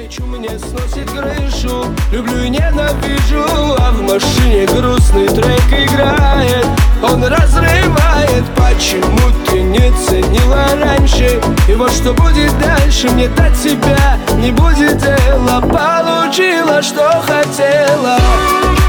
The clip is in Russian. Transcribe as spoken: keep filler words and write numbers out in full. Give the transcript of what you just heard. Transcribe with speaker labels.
Speaker 1: Встречу мне сносит крышу, люблю и ненавижу, а в машине грустный трек играет. Он разрывает, почему ты не ценила раньше? И вот что будет дальше, мне до тебя не будет дела. Получила, что хотела.